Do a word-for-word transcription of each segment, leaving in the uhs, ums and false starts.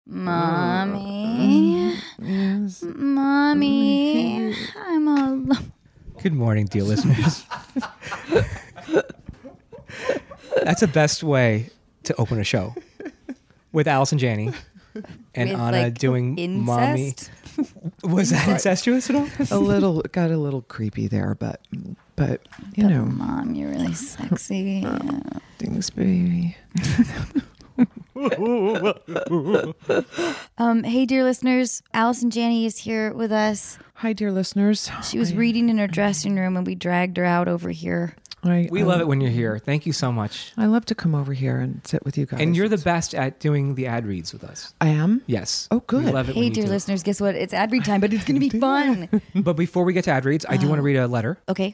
Mommy. Yes. Mommy. I'm alone. Good morning, dear listeners. That's the best way to open a show. With Alice and Janney and With, Anna like, doing incest? Mommy. Was that incestuous at all? A little, got a little creepy there, but, but you But know, Mom, you're really sexy. Yeah. things, baby. Um, hey, dear listeners, Alice and Janney is here with us. Hi, dear listeners. She was I, reading in her dressing room and we dragged her out over here. I, We I, love it when you're here. Thank you so much. I love to come over here and sit with you guys. And you're the best at doing the ad reads with us. I am. Yes. Oh, good. We love it when Hey, you dear do. listeners, guess what? It's ad read time, but it's going to be fun. But before we get to ad reads, I do want to read a letter. Okay.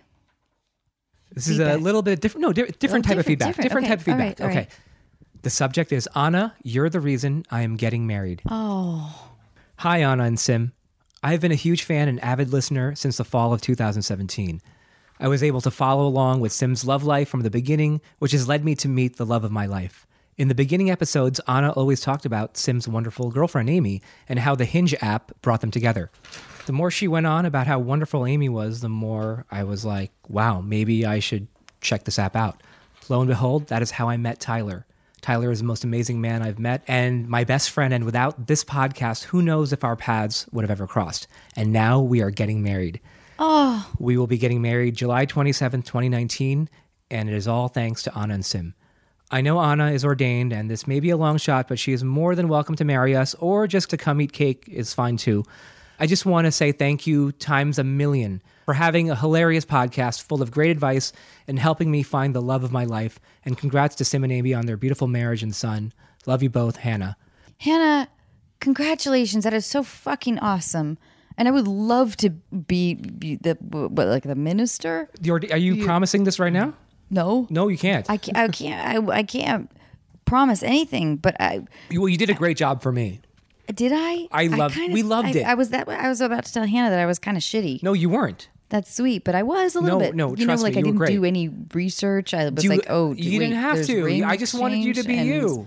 This is Feedback. a little bit different. No, di- different Oh, type of different, feedback. different. Different Okay. type of All feedback. right, all okay. right. The subject is Anna, you're the reason I am getting married. Oh. Hi, Anna and Sim. I have been a huge fan and avid listener since the fall of two thousand seventeen. I was able to follow along with Sim's love life from the beginning, which has led me to meet the love of my life. In the beginning episodes, Anna always talked about Sim's wonderful girlfriend, Amy, and how the Hinge app brought them together. The more she went on about how wonderful Amy was, the more I was like, wow, maybe I should check this app out. Lo and behold, that is how I met Tyler. Tyler is the most amazing man I've met and my best friend. And without this podcast, who knows if our paths would have ever crossed. And now we are getting married. Oh. We will be getting married July twenty-seventh, twenty nineteen. And it is all thanks to Anna and Sim. I know Anna is ordained and this may be a long shot, but she is more than welcome to marry us or just to come eat cake is fine too. I just want to say thank you times a million for having a hilarious podcast full of great advice and helping me find the love of my life. And congrats to Sim and Amy on their beautiful marriage and son. Love you both, Hannah. Hannah, congratulations. That is so fucking awesome. And I would love to be, be the, what, like the minister? The orde- Are you promising this right now? No. No, you can't. I can't, I can't, I, I can't promise anything, but I, You- well, you did a great job for me. did I? I loved- kind we loved I, it. I was that, I was about to tell Hannah that I was kind of shitty. No, you weren't. That's sweet, but I was a little No, bit. no, you trust know, like me, I you were didn't great. do any research. I was Do you- like, oh, you wait, didn't have there's to. ring I just wanted you to be exchange you.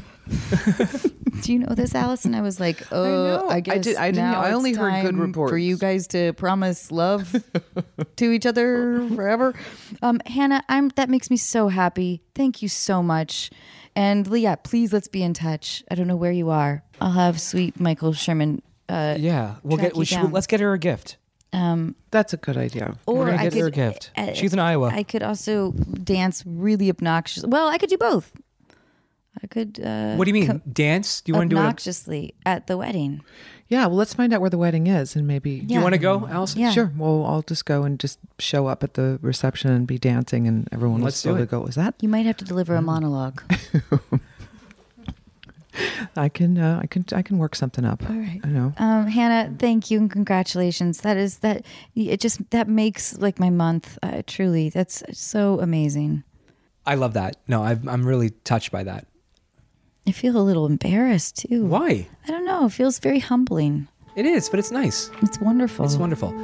and- Do you know this, Allison? I was like, oh, know. I, I guess did- I didn't- now I only it's heard good time reports. for you guys to promise love to each other forever. Um, Hannah, I'm that makes me so happy. Thank you so much. And Leah, please let's be in touch. I don't know where you are. I'll have sweet Michael Sherman. Uh, Yeah, we'll track get. you We should, down. let's get her a gift. um, That's a good idea. or We're gonna I get could, her a gift. uh, She's in Iowa. I could also dance really obnoxious. Well, I could do both. I could. Uh, What do you mean? co- Dance? Do you want to do it? obnoxiously at the wedding? Yeah, well, let's find out where the wedding is and maybe. Do you want to go, Allison? Yeah. Sure. Well, I'll just go and just show up at the reception and be dancing, and everyone will Let's do slowly it. go. Is that? You might have to deliver Mm. a monologue. I can. Uh, I can. I can work something up. All right. I know. Um, Hannah, thank you and congratulations. That is that. It just that makes like my month. Uh, truly, that's so amazing. I love that. No, I've, I'm really touched by that. I feel a little embarrassed too. Why? I don't know. It feels very humbling. It is, but it's nice. It's wonderful. It's wonderful.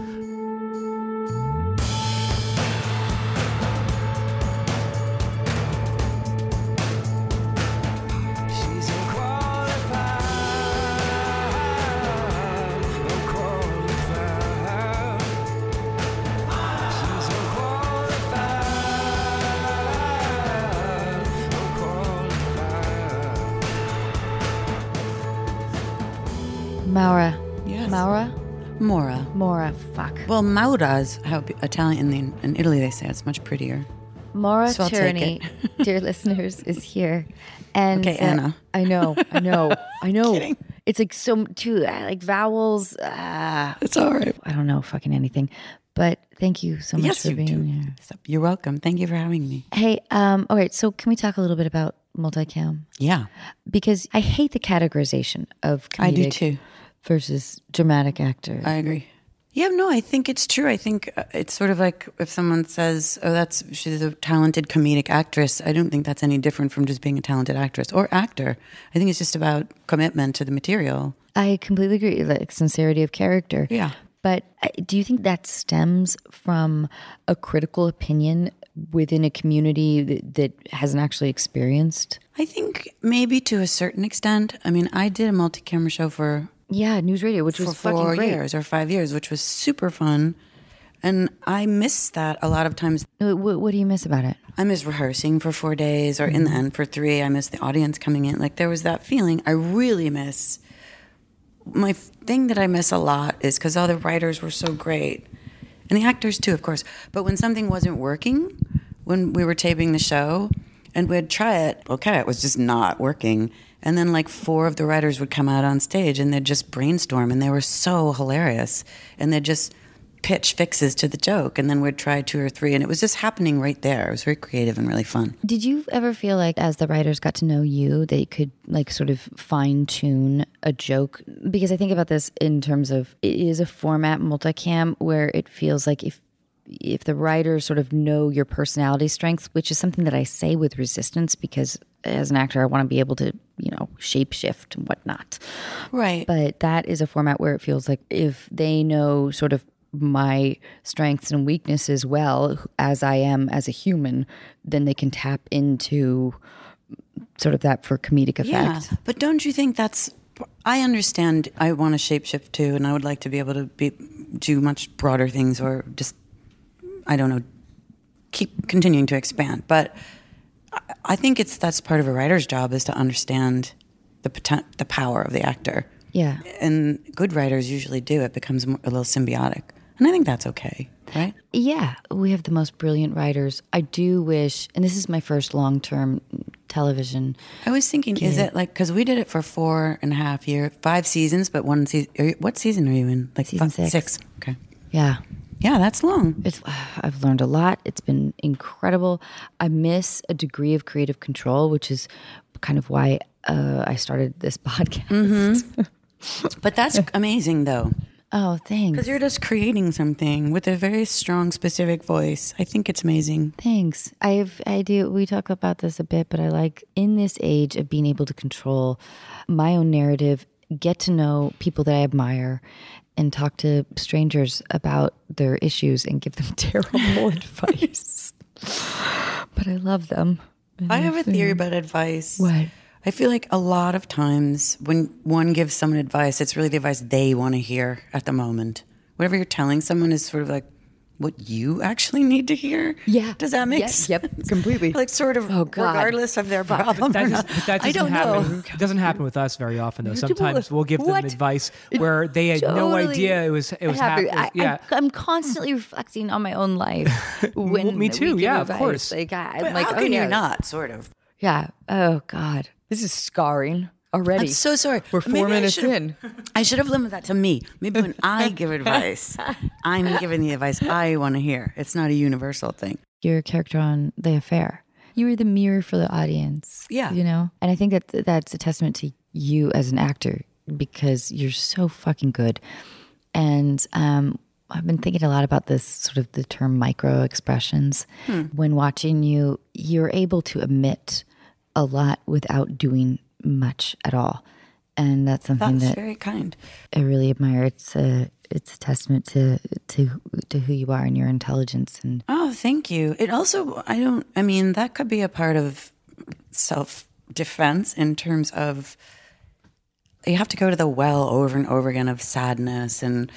Maura. Yes. Maura. Mora. Mora. Fuck. Well, Maura's how Italian in, in Italy they say it's much prettier. Maura So I'll take Tierney, dear listeners, is here. And Okay, uh, Anna. I know, I know, I know. Kidding. It's like so too uh, like vowels. Uh, It's all right. I don't know fucking anything. But thank you so much Yes, for you being do. here. So you're welcome. Thank you for having me. Hey, um, all right. So can we talk a little bit about multicam? Yeah, Because I hate the categorization of comedic I do too. versus dramatic actor. I agree. Yeah, no, I think it's true. I think uh, it's sort of like if someone says, "Oh, that's she's a talented comedic actress." I don't think that's any different from just being a talented actress or actor. I think it's just about commitment to the material. I completely agree. Like sincerity of character. Yeah. But uh, do you think that stems from a critical opinion within a community that, that hasn't actually experienced? I think maybe to a certain extent. I mean, I did a multi-camera show for Yeah, news radio, which for was fucking four great. years or five years, which was super fun. And I miss that a lot of times. What, what do you miss about it? I miss rehearsing for four days or in the end for three. I miss the audience coming in. Like there was that feeling. I really miss. My thing that I miss a lot is because all the writers were so great. And the actors too, of course. But when something wasn't working, when we were taping the show and we'd try it, okay, it was just not working. And then like four of the writers would come out on stage and they'd just brainstorm and they were so hilarious. And they'd just pitch fixes to the joke and then we'd try two or three and it was just happening right there. It was very creative and really fun. Did you ever feel like as the writers got to know you, they could like sort of fine tune a joke? Because I think about this in terms of it is a format multicam where it feels like if if the writers sort of know your personality strengths, which is something that I say with resistance because as an actor, I want to be able to, you know, shapeshift and whatnot. Right. But that is a format where it feels like if they know sort of my strengths and weaknesses well as I am as a human, then they can tap into sort of that for comedic effect. Yeah, but don't you think that's? I understand. I want to shapeshift too, and I would like to be able to be do much broader things, or just I don't know, keep continuing to expand. But I, I think it's that's part of a writer's job is to understand the poten- the power of the actor. Yeah, and good writers usually do. It becomes more, a little symbiotic, and I think that's okay, right? Yeah, we have the most brilliant writers. I do wish, and this is my first long-term television. I was thinking, is it like, because we did it for four and a half years, five seasons, but one season. What season are you in? Like Season five, six. Six. Okay. Yeah. Yeah, that's long. It's, I've learned a lot. It's been incredible. I miss a degree of creative control, which is kind of why uh, I started this podcast. Mm-hmm. But that's amazing, though. Oh, thanks. Because you're just creating something with a very strong, specific voice. I think it's amazing. Thanks. I've, I do. We talk about this a bit, but I like in this age of being able to control my own narrative, get to know people that I admire, and talk to strangers about their issues and give them terrible advice. But I love them. And I have a theory about advice. What? I feel like a lot of times when one gives someone advice, it's really the advice they want to hear at the moment. Whatever you're telling someone is sort of like what you actually need to hear. Yeah. Does that make Yes, sense? yep, completely. Like sort of Oh, God. regardless of their problem. That, or is, not. but that I doesn't don't know. happen. It doesn't happen with us very often, though. Sometimes we'll give them What? advice where they had no Totally idea it was it was happy. happening. I, Yeah, I, I'm constantly reflecting on my own life. When Well, me we too. give Yeah, of advice. course. Like, I, I'm But like, how oh, can yeah. you not, sort of? Yeah. Oh God, this is scarring already. I'm so sorry. We're four Maybe I minutes should've- in. I should have limited that to me. Maybe when I give advice, I'm giving the advice I want to hear. It's not a universal thing. You're a character on The Affair. You were the mirror for the audience. Yeah. You know, and I think that that's a testament to you as an actor because you're so fucking good. And um, I've been thinking a lot about this sort of the term micro expressions. Hmm. When watching you, you're able to emit a lot without doing much at all. And that's something That's that very kind. I really admire. It's a it's a testament to to to who you are and your intelligence. And Oh, thank you. It also, I don't, I mean, that could be a part of self defense in terms of you have to go to the well over and over again of sadness and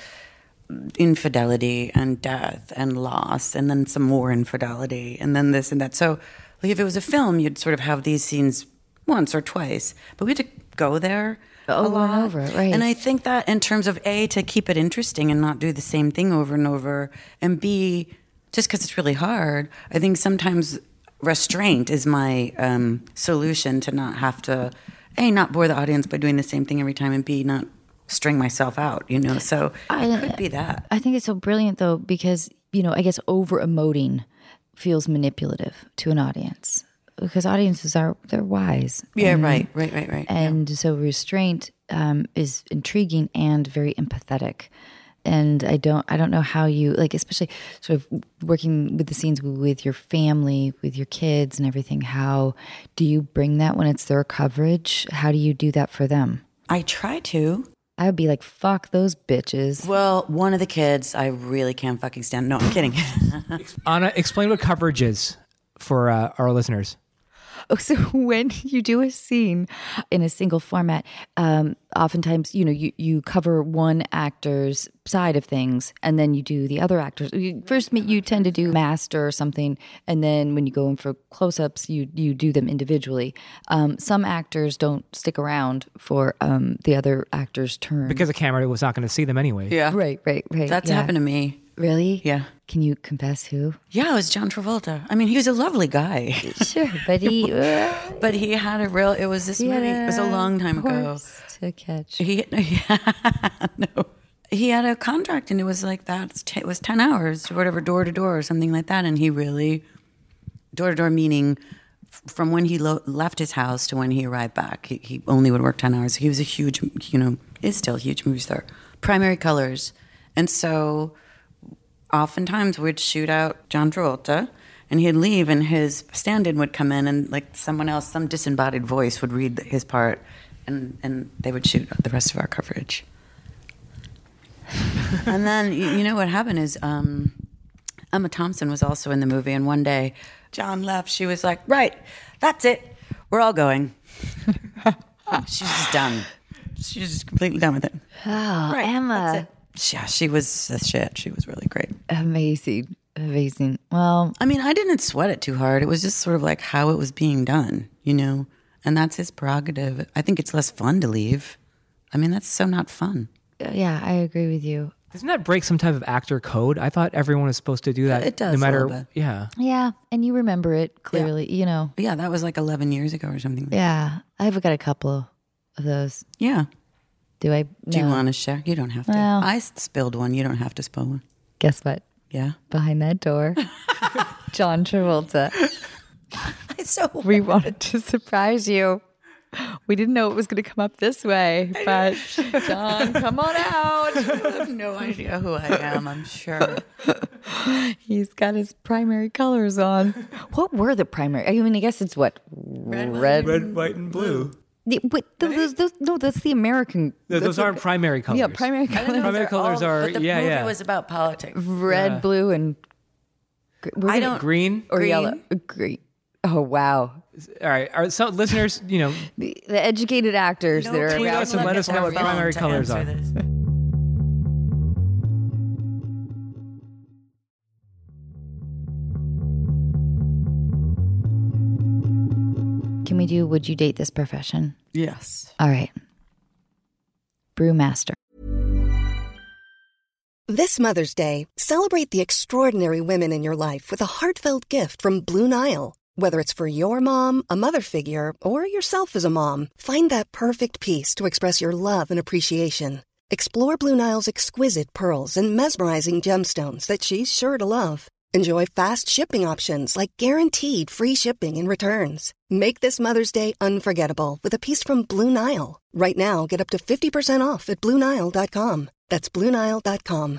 infidelity and death and loss and then some more infidelity and then this and that. So, like, if it was a film, you'd sort of have these scenes once or twice, but we had to go there a Over lot. and over, right. And I think that in terms of A, to keep it interesting and not do the same thing over and over, and B, just because it's really hard, I think sometimes restraint is my um, solution to not have to, A, not bore the audience by doing the same thing every time, and B, not string myself out, you know? So I- it could be that. I think it's so brilliant though because you know I guess over emoting feels manipulative to an audience because audiences are they're wise. Yeah, and, right, right, right, right. And so restraint um, is intriguing and very empathetic. And I don't, I don't know how you like, especially sort of working with the scenes with your family, with your kids, and everything. How do you bring that when it's their coverage? How do you do that for them? I try to. I would be like, fuck those bitches. Well, one of the kids I really can't fucking stand. No, I'm kidding. Anna, explain what coverage is for uh, our listeners. Oh, so when you do a scene in a single format, um, oftentimes, you know, you, you cover one actor's side of things and then you do the other actors. You, first, you tend to do master or something. And then when you go in for close-ups, you, you do them individually. Um, some actors don't stick around for um, the other actor's turn. Because the camera was not going to see them anyway. Yeah. Right, right, right. That's yeah. happened to me. Really? Yeah. Can you confess who? Yeah, it was John Travolta. I mean, he was a lovely guy. Sure, but he... Uh, But he had a real, it was this he movie, had it was a long time ago. horse to catch. He, no. He had a contract and it was like that. It was ten hours or whatever, door to door or something like that. And he really, door to door meaning f- from when he lo- left his house to when he arrived back, he, he only would work ten hours. He was a huge, you know, is still a huge movie star. Primary colors. And so oftentimes we'd shoot out John Travolta and he'd leave and his stand-in would come in and like someone else, some disembodied voice would read his part and, and they would shoot the rest of our coverage. And then, you, you know what happened is um, Emma Thompson was also in the movie and one day John left. She was like, right, that's it. We're all going. She was just done. She was just completely done with it. Oh, Right, Emma. that's it. Yeah, she was the shit. She was really great. Amazing. Amazing. Well, I mean, I didn't sweat it too hard. It was just sort of like how it was being done, you know? And that's his prerogative. I think it's less fun to leave. I mean, that's so not fun. yeah, I agree with you. Doesn't that break some type of actor code? I thought everyone was supposed to do that. It does No a matter, little bit. yeah. Yeah, and you remember it clearly, you know. But yeah, that was like eleven years ago or something. Yeah, I've got a couple of those. Yeah. Do I? Do you No. want to share? You don't have to. Well. I spilled one. You don't have to spill one. Guess what? Yeah. Behind that door, John Travolta. It's so We wanted to surprise you. We didn't know it was going to come up this way, but John, come on out. I have no idea who I am, I'm sure. He's got his primary colors on. What were the primary? I mean, I guess it's what red, red. white, and blue. The, wait, those, those, those, no, that's the American. Those, that's aren't like- primary colors. Yeah, primary colors. Primary colors are, But the yeah, movie yeah. was about politics. Red, Yeah. blue, and gr- we're I gonna- don't. Green. or green. yellow. Green. Oh wow, All right. Our, so listeners, you know, the, the educated actors that are tweet around. us and let us know what primary colors are. Can we do? Would you date this profession? Yes. All right, brewmaster. This Mother's Day, celebrate the extraordinary women in your life with a heartfelt gift from Blue Nile. Whether it's for your mom, a mother figure, or yourself as a mom, find that perfect piece to express your love and appreciation. Explore Blue Nile's exquisite pearls and mesmerizing gemstones that she's sure to love. Enjoy fast shipping options like guaranteed free shipping and returns. Make this Mother's Day unforgettable with a piece from Blue Nile. Right now, get up to fifty percent off at Blue Nile dot com. That's Blue Nile dot com.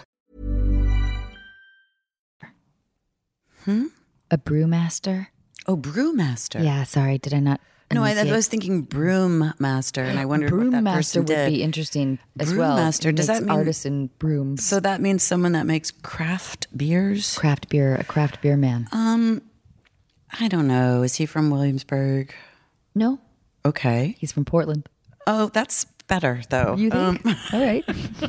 Hmm? A brewmaster. Oh, brewmaster. Yeah, sorry, did I not? No, I, I enunciate? was thinking broommaster, and I wondered what that Brewmaster person would did. be interesting as well. Brewmaster, He does makes that mean- artisan brooms? So that means someone that makes craft beers? craft beer, a craft beer man. Um, I don't know. Is he from Williamsburg? No, Okay. he's from Portland. Oh, that's better, though. You think? Um, All right.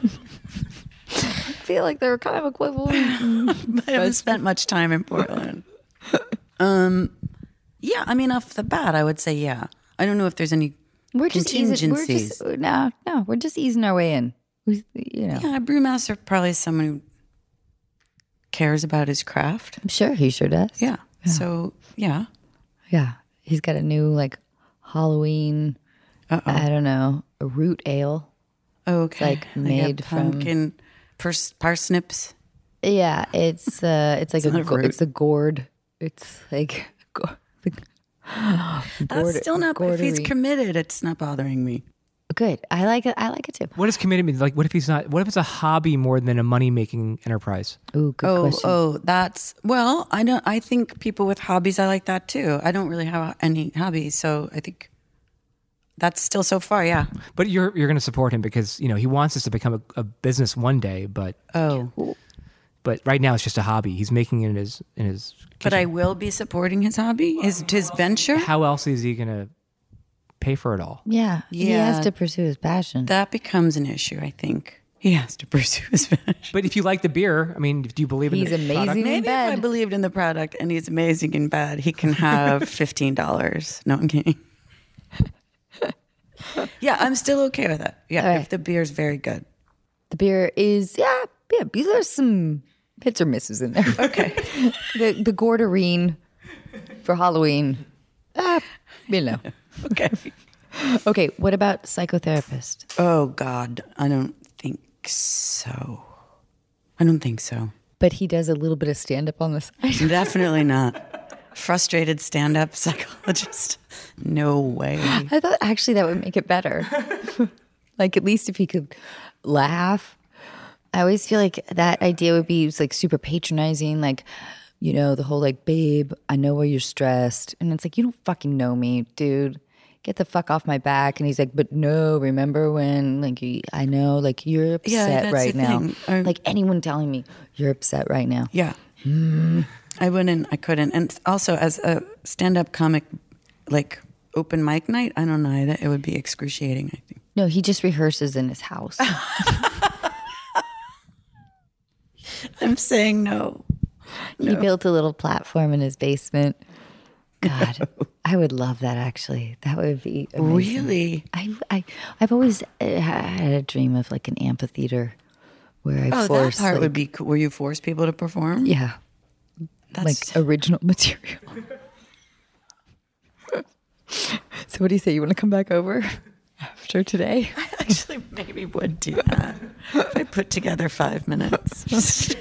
I feel like they're kind of equivalent. I haven't spent much time in Portland. um, yeah, I mean, off the bat, I would say yeah. I don't know if there's any We're just easing. We're contingencies. just no, no. We're just easing our way in. We, you know, Yeah, a brewmaster probably is someone who cares about his craft. I'm sure he sure does. Yeah. So, yeah. yeah. He's got a new like Halloween. Uh-oh. I don't know, a root ale. Okay. like, They made got from- pumpkin, pers- parsnips. Yeah, it's uh, it's like It's a not a go- root. it's a gourd. It's like go- That's gourd- still not, if he's gourdery. committed, it's not bothering me. Good. I like it. I like it too. what does committed mean? Like, what if he's not? What if it's a hobby more than a money making enterprise? Ooh, good Oh, question. oh, that's, well, I don't, I think people with hobbies, I like that too. I don't really have any hobbies. So I think, That's still so far, yeah. But you're you're going to support him because you know he wants this to become a, a business one day. But Oh, but right now it's just a hobby. He's making it in his in his. but kitchen. I will be supporting his hobby, his his venture. How else is he going to pay for it all? Yeah. He Yeah. has to pursue his passion. That becomes an issue, I think. He has to pursue his venture. But if you like the beer, I mean, do you believe in He's the amazing product? in Maybe if I bed. believed in the product and he's amazing in bed, he can have fifteen dollars. No, I'm kidding. Yeah, I'm still okay with it. Yeah, All right. if the beer's very good. The beer is, yeah, yeah, there's some hits or misses in there. Okay. the the Gordarine for Halloween. Ah, you know. Okay. Okay, what about psychotherapist? Oh, God. I don't think so. I don't think so. But he does a little bit of stand up on the side. Definitely not. Frustrated stand-up psychologist. No way. I thought actually that would make it better. Like at least if he could laugh. I always feel like that idea would be like super patronizing, like, you know, the whole like, babe, I know why you're stressed. And it's like, you don't fucking know me, dude. Get the fuck off my back. And he's like, but no, remember when, like, you- I know, like, you're upset Yeah, that's right the now. thing. I- Like anyone telling me you're upset right now. Yeah. I wouldn't, I couldn't. And also as a stand-up comic, like open mic night, I don't know, it it would be excruciating, I think. No, he just rehearses in his house. I'm saying no. He built a little platform in his basement. God, I would love that actually. That would be amazing. Really? I, I, I've always uh, had a dream of like an amphitheater where I Oh, force, that part like, would be cool. Where you force people to perform? yeah, That's like original material. So what do you say? You want to come back over after today? I actually maybe would do that if I put together five minutes.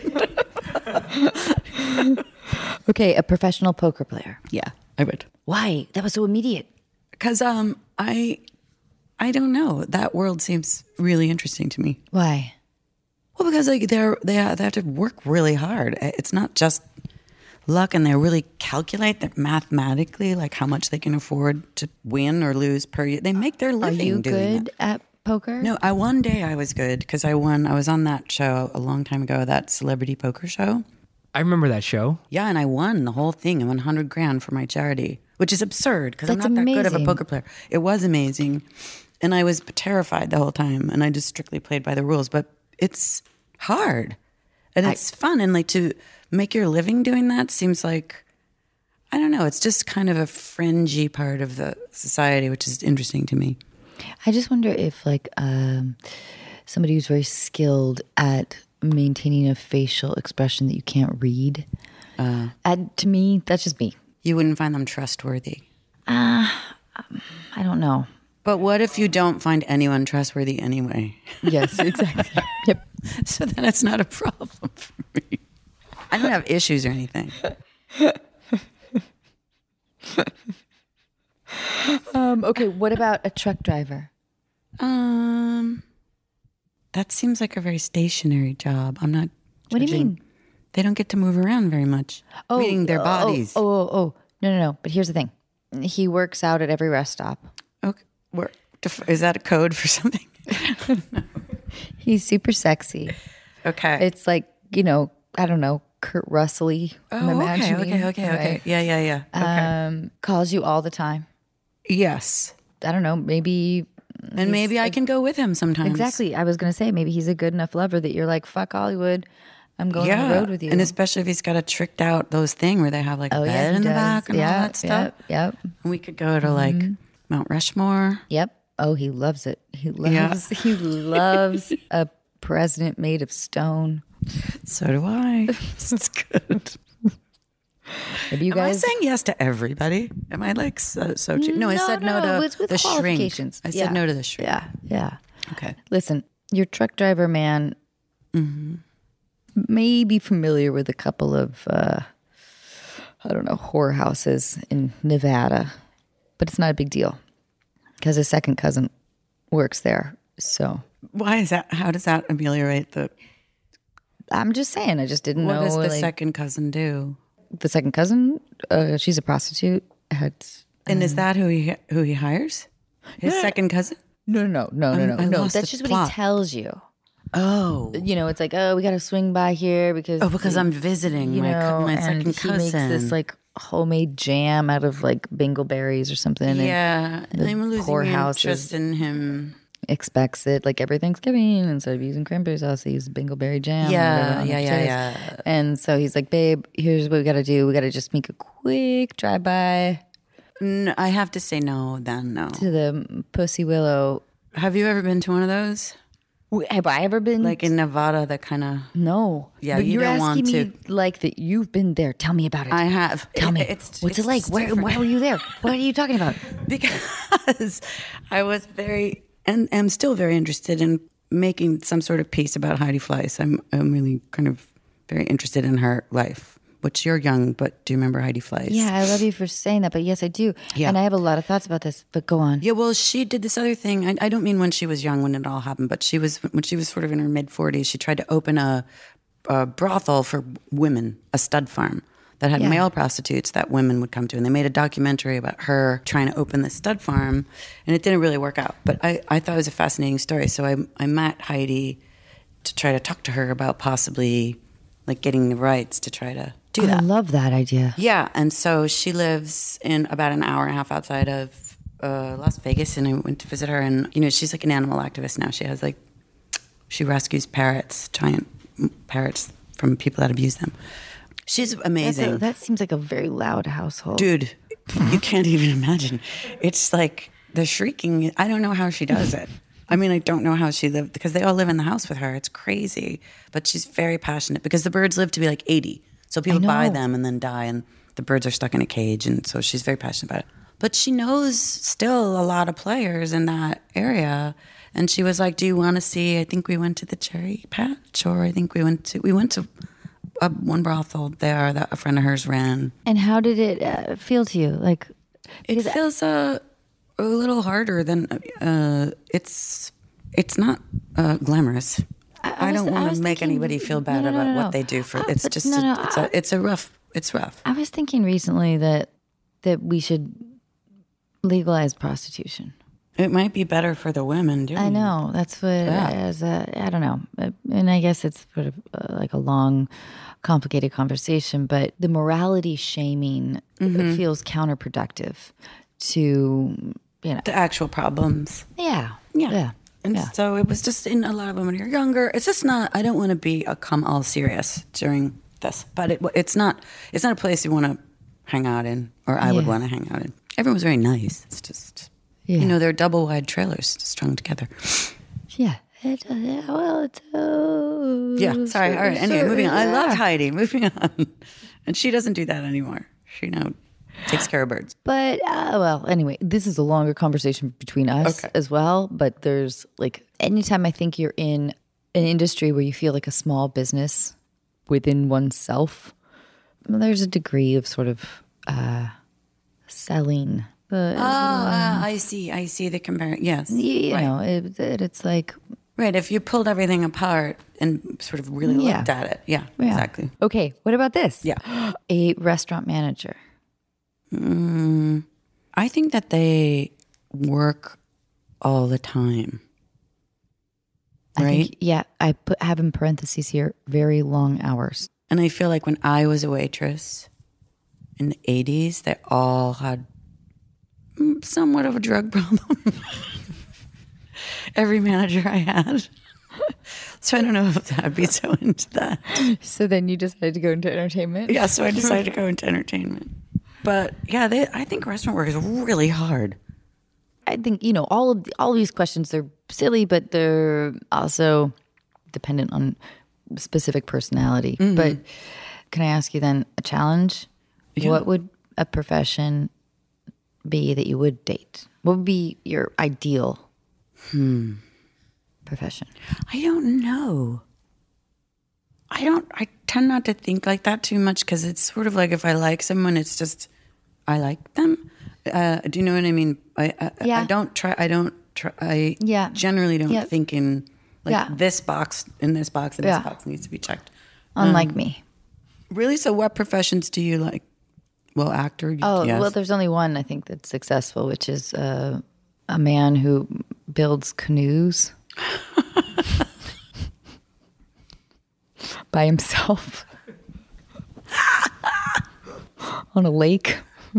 Okay, a professional poker player. Yeah, I would. Why? That was so immediate. Because um, I, I don't know. That world seems really interesting to me. Why? Well, because like they're they have, they have to work really hard. It's not just luck, and they really calculate that mathematically, like how much they can afford to win or lose per year. They make their Are living you doing good it. at poker? No, I one day I was good because I won. I was on that show a long time ago, that celebrity poker show. I remember that show. Yeah, and I won the whole thing. I won one hundred grand for my charity, which is absurd because I'm That's not that good of a amazing. poker player. It was amazing. And I was terrified the whole time, and I just strictly played by the rules. But it's hard, and it's fun. And like to make your living doing that seems like, I don't know, it's just kind of a fringy part of the society, which is interesting to me. I just wonder if like um, somebody who's very skilled at maintaining a facial expression that you can't read. Uh, and to me, that's just me. You wouldn't find them trustworthy. I don't know. But what if you don't find anyone trustworthy anyway? Yes, exactly. Yep. So then it's not a problem for me. I don't have issues or anything. Um, okay, what about a truck driver? Um, that seems like a very stationary job. I'm not. What do you judging. mean? They don't get to move around very much. Meaning their oh, bodies. Oh, oh, oh, no, no, no. But here's the thing. He works out at every rest stop. Okay. Where, def- is that a code for something? He's super sexy. Okay. It's like, you know, I don't know, Kurt Russell-y, I'm oh, okay, imagining. okay, okay, okay. right? Yeah, yeah, yeah. Okay. Um, calls you all the time. yes. I don't know, maybe And maybe I can go with him sometimes. exactly. I was gonna say maybe he's a good enough lover that you're like, fuck Hollywood, I'm going Yeah. on the road with you. And especially if he's got a tricked out those thing where they have like a oh bed yeah, he in the does. back and yep, all that stuff. Yep, yep, And we could go to like Mount Rushmore. yep. Oh, he loves it. He loves. Yeah. He loves a president made of stone. So do I. It's good. Maybe you Am I guys. saying yes to everybody? Am I like so, so cheap? No, I No, said no, no, to it's with the shrink. qualifications. I said Yeah. no to the shrink. Yeah, yeah. Okay. Listen, your truck driver man may be familiar with a couple of, uh, I don't know, whorehouses in Nevada, but it's not a big deal because his second cousin works there. So Why is that? How does that ameliorate the? I'm just saying, I just didn't What know. does the like, second cousin do? the second cousin, uh, she's a prostitute. Had And is that who he who he hires? His No, no, second cousin? No, no, no, no, no, I no. lost That's the just what plot. he tells you. Oh. You know, it's like, oh, we got to swing by here because Oh, because I'm visiting you my, co- know, my and second he cousin. makes this like homemade jam out of like bingleberries or something. and yeah, the I'm losing poorhouse interest is- in him. expects it like every Thanksgiving. Instead of using cranberry sauce, they use bingleberry jam. or Yeah, whatever on the yeah, yeah, potatoes. yeah. And so he's like, babe, here's what we got to do. We got to just make a quick drive by No, I have to say no, then no. to the Pussy Willow. Have you ever been to one of those? Have I ever been Like in Nevada, that kind of. No. Yeah, but you you're don't asking want me to- like that you've been there. Tell me about it. I have. Tell me. It's, What's it's it like? just Where? different. Why were you there? What are you talking about? Because I was very, and I'm still very interested in making some sort of piece about Heidi Fleiss. I'm, I'm really kind of very interested in her life. Which you're young, but do you remember Heidi Fleiss? Yeah, I love you for saying that, but yes, I do. Yeah. And I have a lot of thoughts about this, but go on. Yeah, well, she did this other thing. I, I don't mean when she was young, when it all happened, but she was when she was sort of in her mid forties. She tried to open a, a brothel for women, a stud farm that had Yeah. male prostitutes that women would come to, and they made a documentary about her trying to open this stud farm, and it didn't really work out. But I, I thought it was a fascinating story, so I I met Heidi to try to talk to her about possibly like getting the rights to try to do I that. love that idea. Yeah, and so she lives in about an hour and a half outside of uh, Las Vegas, and I went to visit her, and you know she's like an animal activist now. She has like she rescues parrots, giant parrots from people that abuse them. She's That's amazing, a, that seems like a very loud household. dude. You can't even imagine. It's like the shrieking. I don't know how she does it. I mean, I don't know how she lived because they all live in the house with her. It's crazy, but she's very passionate because the birds live to be like eighty. So people buy know. them and then die, and the birds are stuck in a cage, and so she's very passionate about it. But she knows still a lot of players in that area, and she was like, "Do you want to see?" I think we went to the Cherry Patch, or I think we went to we went to a, one brothel there that a friend of hers ran. And how did it uh, feel to you? Like, It feels uh, a little harder than uh, it's. It's not uh, glamorous. I, was- don't I want was to make thinking- anybody feel bad no, no, no, about no, no. what they do for. Uh, It's but just. no, a, no, it's I- a. It's a rough. It's rough. I was thinking recently that that we should legalize prostitution. It might be better for the women. Doing I it. know that's what Yeah. as a, I don't know, Uh, and I guess it's sort of uh, like a long, complicated conversation. But the morality shaming Mm-hmm. feels counterproductive to you know. The actual problems. Yeah, Yeah. yeah. And yeah. so it was just in a lot of women who are younger. It's just not. I don't want to be a come all serious during this, but it, it's not. It's not a place you want to hang out in, or I would Yeah. want to hang out in. Everyone's very nice. It's just, Yeah. you know, they're double wide trailers strung together. Yeah. It, uh, yeah, well, it's uh, Yeah. Sorry. All right. Anyway, moving on. I love Heidi. Moving on. And she doesn't do that anymore. She now takes care of birds. But uh, well, anyway, this is a longer conversation between us Okay. as well. But there's like anytime I think you're in an industry where you feel like a small business within oneself, there's a degree of sort of uh, selling. The, Oh, uh, I see. I see the comparison. Yes. you right. know, it, it, it's like Right. If you pulled everything apart and sort of really Yeah. looked at it. Yeah, yeah. exactly. Okay, what about this? Yeah. A restaurant manager. Mm, I think that they work all the time. I Right? think, yeah, I put have in parentheses here very long hours. And I feel like when I was a waitress in the eighties, they all had mm, somewhat of a drug problem. Every manager I had. So I don't know if I'd be so into that. So then you decided to go into entertainment? Yeah, so I decided to go into entertainment. But yeah, they, I think restaurant work is really hard. I think, you know, all of the, all of these questions, they're silly, but they're also dependent on specific personality. Mm-hmm. But can I ask you then a challenge? Yeah. What would a profession be that you would date? What would be your ideal Hmm. profession? I don't know. I don't, I tend not to think like that too much because it's sort of like if I like someone, it's just, I like them. Uh, do you know what I mean? I, I, Yeah. I don't try, I don't try, I Yeah. generally don't Yeah. think in like Yeah. this box, in this box, and Yeah. this box needs to be checked. Unlike Um, me. Really? So what professions do you like? Well, actor? Oh, yes. well, there's only one I think that's successful, which is uh, a man who builds canoes by himself on a lake.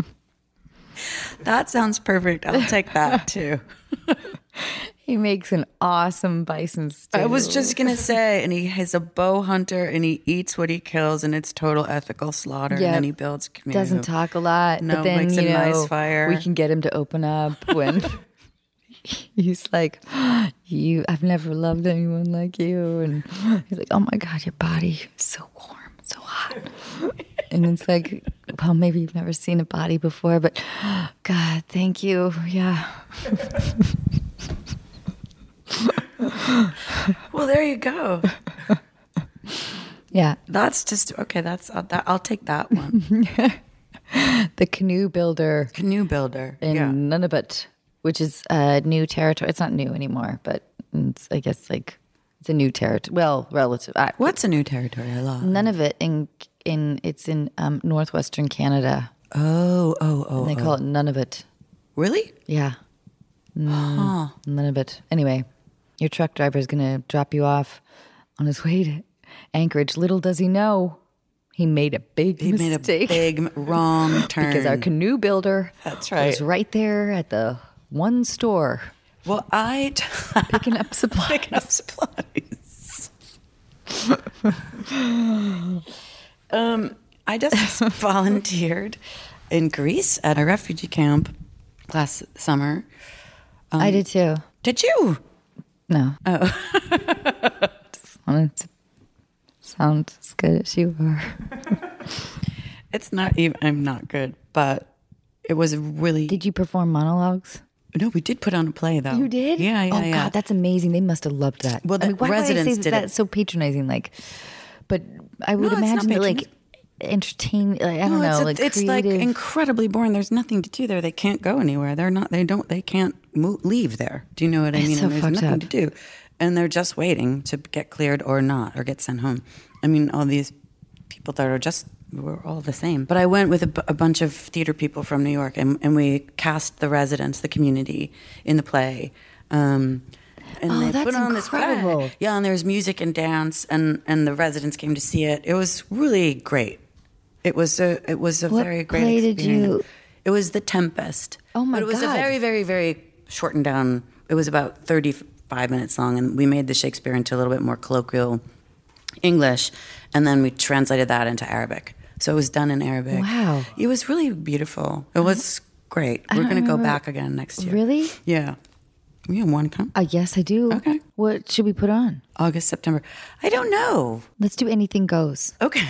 That sounds perfect. I'll take that too. He makes an awesome bison stew. I was just going to say, and he is a bow hunter and he eats what he kills and it's total ethical slaughter. Yep. And then he builds a canoe. Doesn't talk a lot, No, but then, makes you a know, nice fire. we can get him to open up when he's like, "You, I've never loved anyone like you," and he's like, "Oh my God, your body is so warm, so hot." And it's like, well, maybe you've never seen a body before, but God, thank you, yeah. Well, there you go. Yeah, That's just, okay, that's, uh, that, I'll take that one. the canoe builder Canoe builder. in yeah. Nunavut, which is a new territory. It's not new anymore, but it's, I guess, like, it's a new territory. Well, relative. I, What's a new territory? I love. Nunavut in in it's in um, northwestern Canada. Oh, oh, oh. And they oh. call it Nunavut. Really? Yeah, Huh. Nunavut. Anyway, your truck driver is going to drop you off on his way to Anchorage. Little does he know, he made a big He made a mistake big wrong turn. because our canoe builder That's right. was right there at the one store Well, I t- picking up supplies. picking up supplies. um, I just volunteered in Greece at a refugee camp last summer. I did too. Did you? No. Oh. Just wanted to sound as good as you are. It's not even. I'm not good, but it was really. Did you perform monologues? No, we did put on a play though. You did? Yeah, yeah, Oh yeah. God, that's amazing. They must have loved that. Well, I the mean, why would I residents say did that's it. so patronizing? Like, but I would No, it's not imagine that like patronizing. entertain. Like, I don't No, know. it's, a- like it's creative. like incredibly boring. There's nothing to do there. They can't go anywhere. They're not. They don't. They can't move, leave there. Do you know what I It's mean? so And there's fucked nothing up. to do, and they're just waiting to get cleared or not, or get sent home. I mean, all these people that are just we're all the same. But I went with a, b- a bunch of theater people from New York, and, and we cast the residents, the community, in the play. Um, and Oh, they that's put on this incredible. play. Yeah, and there was music and dance, and, and the residents came to see it. It was really great. It was a it was a What very great play did experience. you- It was The Tempest. Oh, my But it was God. a very very very shortened down. It was about thirty-five minutes long, and we made the Shakespeare into a little bit more colloquial English, and then we translated that into Arabic. So it was done in Arabic. Wow. It was really beautiful. It was great. We're going to go back again next year. Really? Yeah. You want to come? Uh, yes, I do. Okay. What should we put on? August, September. I don't know. Let's do Anything Goes. Okay.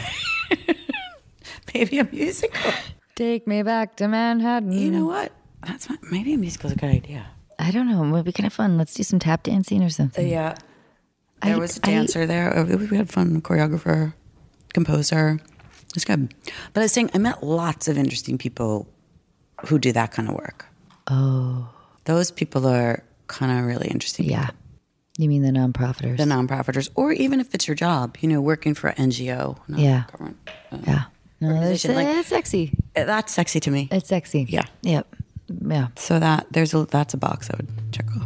Maybe a musical. Take me back to Manhattan. You know what? That's my, maybe a musical is a good idea. I don't know. It would be kind of fun. Let's do some tap dancing or something. Yeah. There I- was a I- dancer there. Uh, We had fun. Choreographer, composer. It's good. But I was saying, I met lots of interesting people who do that kind of work. Oh, Those people are kind of really interesting. yeah. You mean the nonprofiters? The nonprofiters, or even if it's your job, you know, working for an N G O. not Yeah. government, uh, yeah. No, it's, organization, like- it's sexy. uh, That's sexy to me. It's sexy. Yeah. Yep. Yeah. So that there's a that's a box I would check off.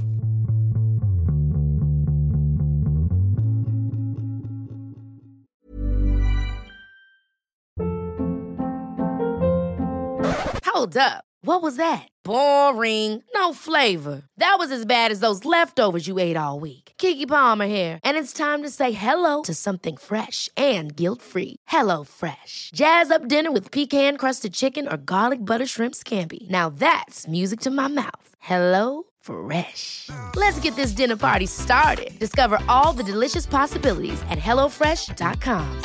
Hold up. What was that? Boring. No flavor. That was as bad as those leftovers you ate all week. Keke Palmer here, and it's time to say hello to something fresh and guilt-free. Hello Fresh. Jazz up dinner with pecan-crusted chicken or garlic butter shrimp scampi. Now that's music to my mouth. Hello Fresh. Let's get this dinner party started. Discover all the delicious possibilities at hello fresh dot com.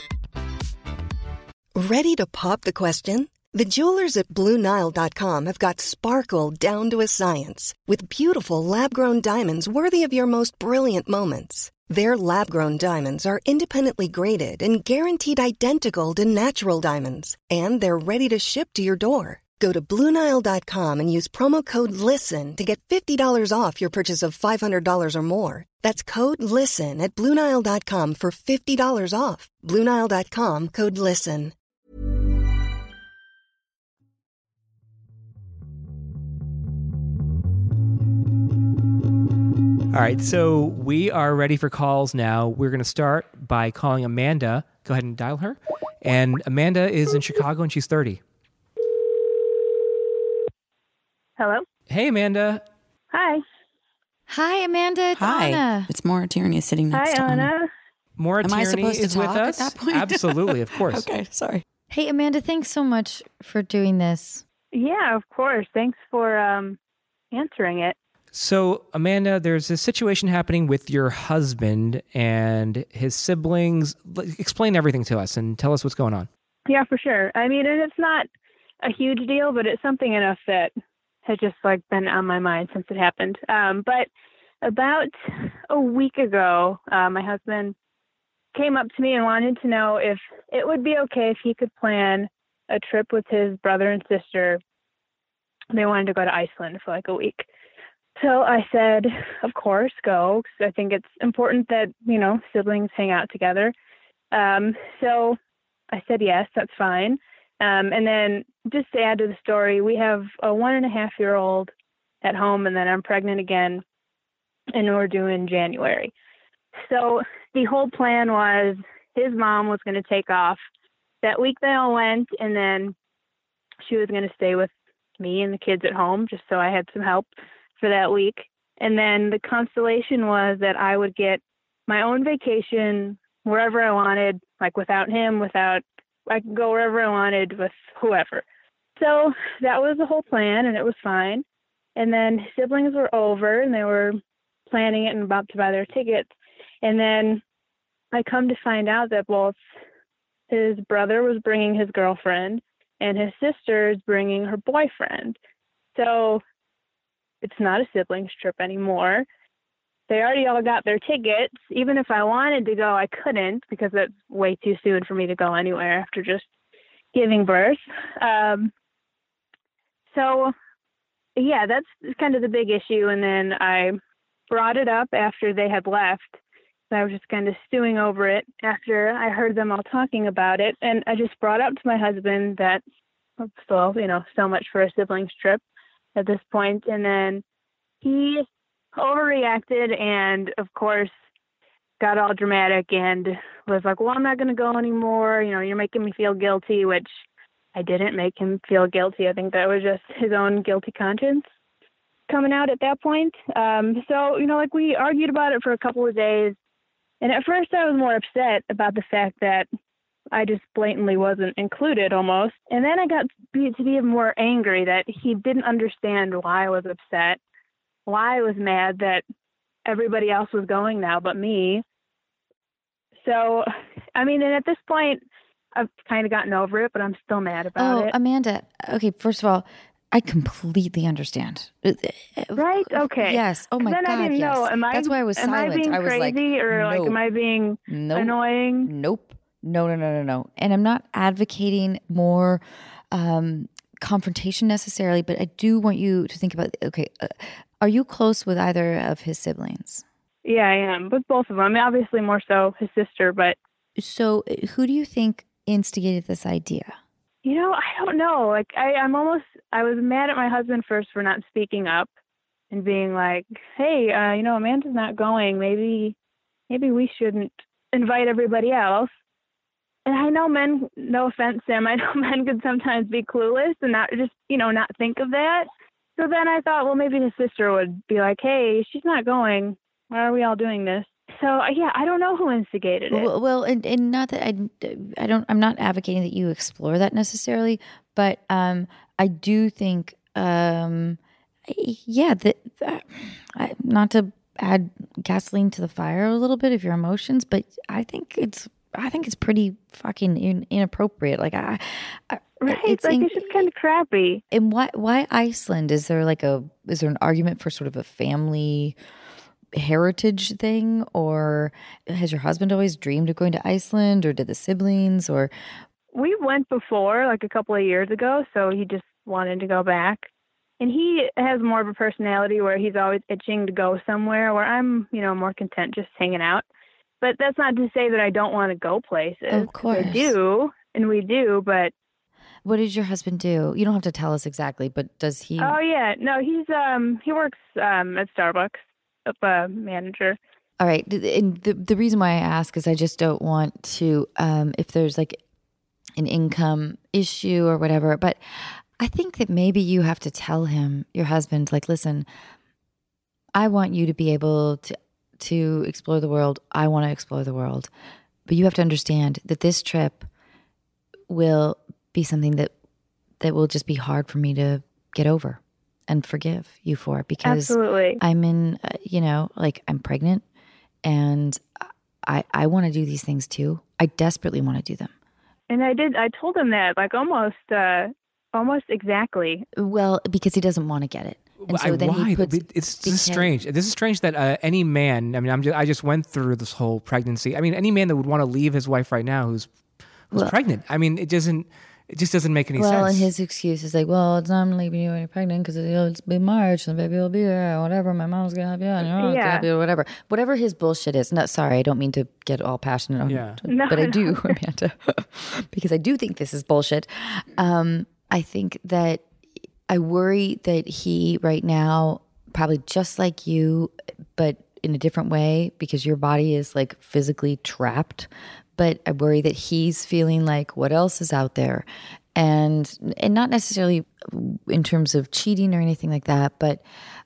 Ready to pop the question? The jewelers at Blue Nile dot com have got sparkle down to a science with beautiful lab-grown diamonds worthy of your most brilliant moments. Their lab-grown diamonds are independently graded and guaranteed identical to natural diamonds, and they're ready to ship to your door. Go to Blue Nile dot com and use promo code LISTEN to get fifty dollars off your purchase of five hundred dollars or more. That's code LISTEN at Blue Nile dot com for fifty dollars off. Blue Nile dot com, code LISTEN. All right, so we are ready for calls now. We're going to start by calling Amanda. Go ahead and dial her. And Amanda is in Chicago, and she's thirty. Hello? Hey, Amanda. Hi. Hi, Amanda. It's Hi. Anna. It's Maura Tierney sitting next Hi, to Anna. Anna. Maura Am I Tierney supposed to is with talk at us. that point? Absolutely, of course. Okay, sorry. Hey, Amanda, thanks so much for doing this. Yeah, of course. Thanks for um, answering it. So, Amanda, there's a situation happening with your husband and his siblings. L- Explain everything to us and tell us what's going on. Yeah, for sure. I mean, and it's not a huge deal, but it's something enough that has just like been on my mind since it happened. Um, but about a week ago, uh, my husband came up to me and wanted to know if it would be okay if he could plan a trip with his brother and sister. They wanted to go to Iceland for like a week. So I said, of course, go, because I think it's important that, you know, siblings hang out together. Um, so I said, yes, that's fine. Um, and then just to add to the story, we have a one and a half year old at home, and then I'm pregnant again, and we're due in January. So the whole plan was his mom was going to take off. That week they all went, and then she was going to stay with me and the kids at home just so I had some help for that week. And then the constellation was that I would get my own vacation wherever I wanted, like without him, without, I could go wherever I wanted with whoever. So that was the whole plan, and it was fine. And then siblings were over, and they were planning it and about to buy their tickets. And then I come to find out that both his brother was bringing his girlfriend and his sister is bringing her boyfriend. So it's not a siblings trip anymore. They already all got their tickets. Even if I wanted to go, I couldn't because it's way too soon for me to go anywhere after just giving birth. Um, so, yeah, that's kind of the big issue. And then I brought it up after they had left. So I was just kind of stewing over it after I heard them all talking about it. And I just brought up to my husband that, well, you know, so much for a siblings trip at this point. And then he overreacted and, of course, got all dramatic and was like, well, I'm not going to go anymore. You know, you're making me feel guilty, which I didn't make him feel guilty. I think that was just his own guilty conscience coming out at that point. Um, so, you know, like we argued about it for a couple of days. And at first I was more upset about the fact that I just blatantly wasn't included almost. And then I got to be, to be more angry that he didn't understand why I was upset, why I was mad that everybody else was going now but me. So, I mean, and at this point, I've kind of gotten over it, but I'm still mad about Oh, it. Amanda. Okay, first of all, I completely understand. Right? Okay. Yes. Oh my then God. I didn't yes. know. Am I, That's why I was am silent. I being was crazy like, or like, no. am I being Nope. annoying? Nope. No, no, no, no, no. And I'm not advocating more um, confrontation necessarily, but I do want you to think about, okay, uh, are you close with either of his siblings? Yeah, I am. With both of them. I mean, obviously more so his sister, but. So who do you think instigated this idea? You know, I don't know. Like, I, I'm almost, I was mad at my husband first for not speaking up and being like, hey, uh, you know, Amanda's not going. Maybe, maybe we shouldn't invite everybody else. And I know men, no offense, Sam, I know men could sometimes be clueless and not just, you know, not think of that. So then I thought, well, maybe his sister would be like, hey, she's not going. Why are we all doing this? So, yeah, I don't know who instigated it. Well, well and, and not that I, I don't, I'm not advocating that you explore that necessarily, but um, I do think, um, yeah, that, that I, not to add gasoline to the fire a little bit of your emotions, but I think it's, I think it's pretty fucking in, inappropriate. Like I, I right, it's like in, it's just kind of crappy. And why, why Iceland? Is there like a, is there an argument for sort of a family heritage thing, or has your husband always dreamed of going to Iceland, or did the siblings, or? We went before, like a couple of years ago, so he just wanted to go back. And he has more of a personality where he's always itching to go somewhere, where I'm, you know, more content just hanging out. But that's not to say that I don't want to go places. Of course. I do, and we do, but. What does your husband do? You don't have to tell us exactly, but does he? Oh, yeah. No, he's, um, he works um, at Starbucks. of a manager. All right. th- And the, the reason why I ask is I just don't want to, um, if there's like an income issue or whatever, but I think that maybe you have to tell him, your husband, like, listen, I want you to be able to, to explore the world. I want to explore the world. But you have to understand that this trip will be something that, that will just be hard for me to get over and forgive you for, because Absolutely. I'm in, uh, you know, like I'm pregnant and I, I want to do these things too. I desperately want to do them. And I did, I told him that, like almost, uh, almost exactly. Well, because he doesn't want to get it. And so I, then why? he puts, it's this is because- strange. This is strange that uh, any man. I mean, I'm just, I just went through this whole pregnancy. I mean, any man that would want to leave his wife right now, who's who's Well- pregnant. I mean, it doesn't. It just doesn't make any well, sense. and his excuse is like, well, it's not I'm leaving you when you're pregnant because it'll be March and the baby will be there or whatever. My mom's going to have you and your mom's going to Yeah. have you or whatever. Whatever his bullshit is. No, sorry, I don't mean to get all passionate on Yeah. No, but I no. do, Amanda, because I do think this is bullshit. Um, I think that I worry that he right now, probably just like you, but in a different way, because your body is like physically trapped. But I worry that he's feeling like what else is out there, and and not necessarily in terms of cheating or anything like that, but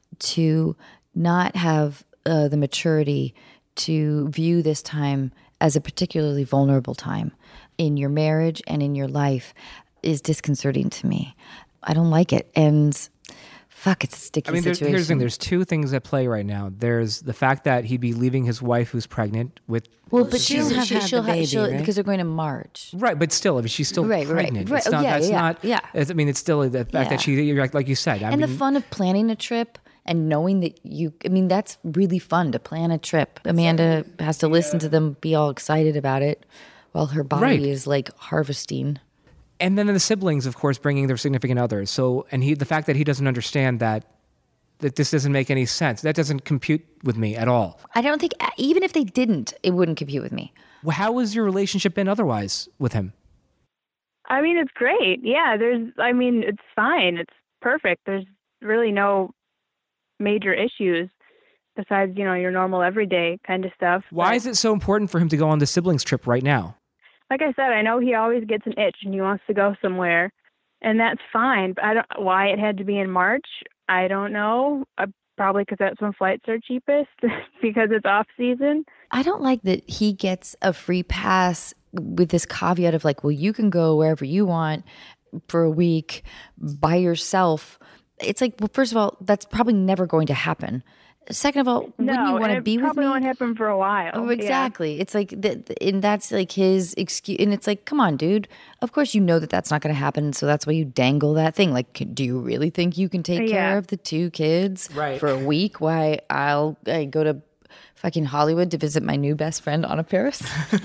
to not have uh, the maturity to view this time as a particularly vulnerable time in your marriage and in your life is disconcerting to me. I don't like it, and fuck, it's a sticky I mean, there's, situation. here's the thing. There's two things at play right now. There's the fact that he'd be leaving his wife, who's pregnant, with well, but She'll she'll, have she, had she'll the have baby, she'll, right? because they're going to March. right, but still, I mean, she's still Right, right, pregnant. right. It's Oh, not. yeah, that's yeah, not. yeah. it's- I mean, it's still the fact Yeah. that she, like, like you said. I And mean, the fun of planning a trip and knowing that you, I mean, that's really fun to plan a trip. Amanda has to listen to them be all excited about it while her body Right. is like harvesting. And then the siblings, of course, bringing their significant others. So, and he, the fact that he doesn't understand that, that this doesn't make any sense. That doesn't compute with me at all. I don't think, even if they didn't, it wouldn't compute with me. Well, how has your relationship been otherwise with him? I mean, it's great. Yeah, there's, I mean, it's fine. It's perfect. There's really no major issues besides, you know, your normal everyday kind of stuff. Why But is it so important for him to go on the siblings trip right now? like I said, I know he always gets an itch and he wants to go somewhere, and that's fine. But I don't, why it had to be in March, I don't know. Uh, probably because that's when flights are cheapest because it's off season. I don't like that he gets a free pass with this caveat of like, well, you can go wherever you want for a week by yourself. It's like, well, first of all, that's probably never going to happen. Second of all, wouldn't no, you want and to it be with probably me? won't happen for a while. Oh, Yeah. exactly. It's like, that, and that's like his excuse. And it's like, come on, dude. Of course, you know that that's not going to happen. So that's why you dangle that thing. Like, can- do you really think you can take Yeah. care of the two kids Right. for a week? Why I'll I go to fucking Hollywood to visit my new best friend, Anna Paris.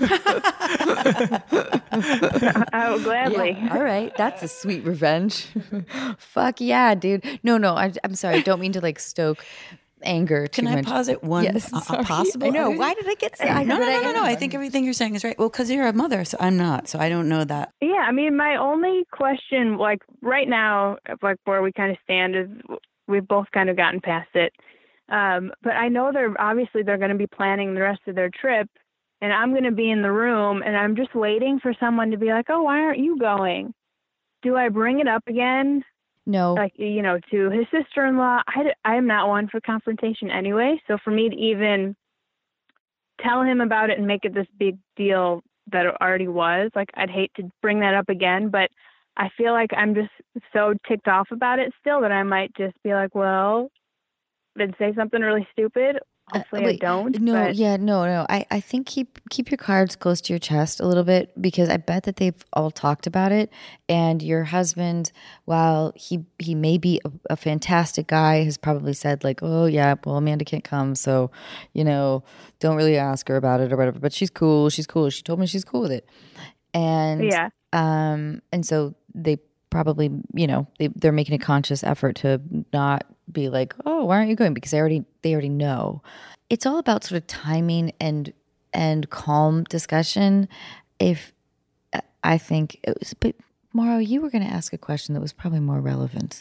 Oh, gladly. Yeah, all right. That's a sweet revenge. Fuck yeah, dude. No, no, I, I'm sorry. I don't mean to like stoke anger too Can I much. posit one Yes, a- a sorry. possible? I know. other- Why did I get so? I No, no, did no, no, no. I am. think everything you're saying is right. Well, because you're a mother, so I'm not. So I don't know that. Yeah, I mean, my only question, like right now, like where we kind of stand is we've both kind of gotten past it. Um, but I know they're obviously they're going to be planning the rest of their trip, and I'm going to be in the room, and I'm just waiting for someone to be like, "Oh, why aren't you going?" Do I bring it up again? No. Like, you know, to his sister-in-law? I, I am not one for confrontation anyway. So for me to even tell him about it and make it this big deal that it already was, like, I'd hate to bring that up again, but I feel like I'm just so ticked off about it still that I might just be like, well, then say something really stupid. Hopefully Uh, I wait, don't. No, but yeah, no, no. I, I think keep keep your cards close to your chest a little bit, because I bet that they've all talked about it. And your husband, while he he may be a, a fantastic guy, has probably said like, oh yeah, well Amanda can't come, so you know, don't really ask her about it or whatever. But she's cool. She's cool. She told me she's cool with it. And Yeah. um, and so they probably, you know, they they're making a conscious effort to not be like, oh, why aren't you going? Because they already they already know. It's all about sort of timing and and calm discussion. If I think it was, but Mauro, you were going to ask a question that was probably more relevant.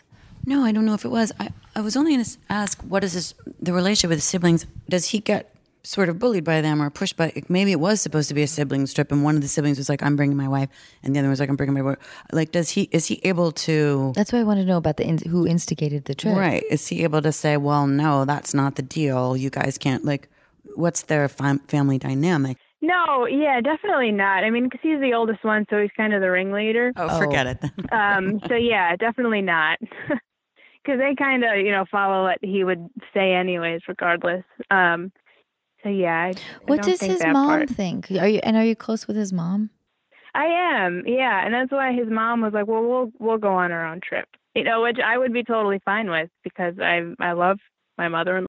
No, I don't know if it was. I, I was only going to ask, what is his, the relationship with his siblings? Does he get sort of bullied by them or pushed by, maybe it was supposed to be a siblings trip and one of the siblings was like, I'm bringing my wife, and the other was like, I'm bringing my wife. Like, does he, is he able to... That's why I want to know about the in, who instigated the trip. Right. Is he able to say, well, no, that's not the deal. You guys can't, like, what's their fam- family dynamic? No, yeah, definitely not. I mean, because he's the oldest one, so he's kind of the ringleader. Oh, forget it. um, so yeah, definitely not. Because they kind of, you know, follow what he would say anyways, regardless. Um, so yeah. I, what I don't does think his that mom part. think? Are you and are you close with his mom? I am, yeah, and that's why his mom was like, "Well, we'll we'll go on our own trip," you know, which I would be totally fine with because I I love my mother-in-law.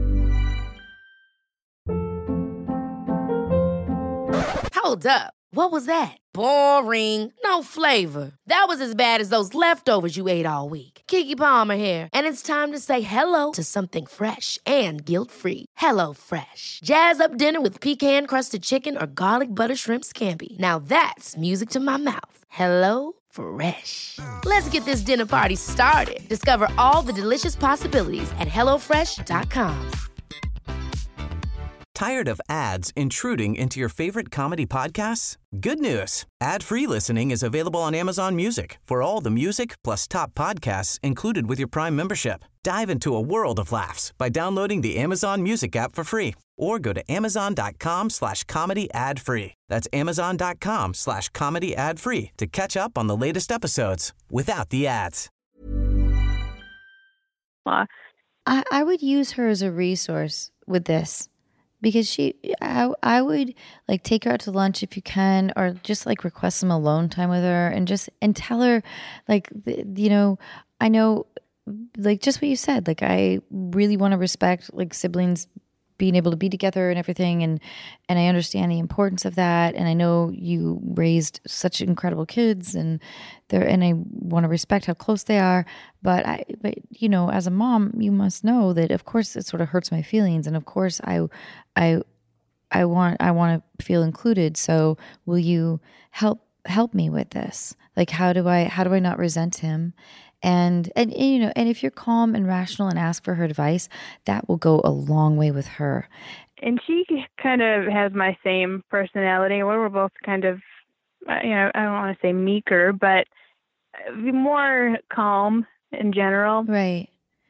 Hold up. What was that? Boring. No flavor. That was as bad as those leftovers you ate all week. Keke Palmer here, and it's time to say hello to something fresh and guilt-free. Hello Fresh. Jazz up dinner with pecan-crusted chicken or garlic butter shrimp scampi. Now that's music to my mouth. Hello Fresh. Let's get this dinner party started. Discover all the delicious possibilities at hello fresh dot com. Tired of ads intruding into your favorite comedy podcasts? Good news. Ad-free listening is available on Amazon Music for all the music plus top podcasts included with your Prime membership. Dive into a world of laughs by downloading the Amazon Music app for free or go to amazon.com slash comedy ad free. That's amazon.com slash comedy ad free to catch up on the latest episodes without the ads. I, I would use her as a resource with this. Because she, I, I would like take her out to lunch if you can, or just like request some alone time with her, and just and tell her, like, the, you know, I know, like just what you said. Like, I really want to respect like siblings being able to be together and everything, and and I understand the importance of that, and I know you raised such incredible kids, and they're and I want to respect how close they are. But I, but you know, as a mom, you must know that of course it sort of hurts my feelings, and of course I, I, I want I want to feel included. So will you help help me with this? Like, how do I how do I not resent him? And, and, and, you know, and if you're calm and rational and ask for her advice, that will go a long way with her. And she kind of has my same personality. We're both kind of, you know, I don't want to say meeker, but more calm in general. Right.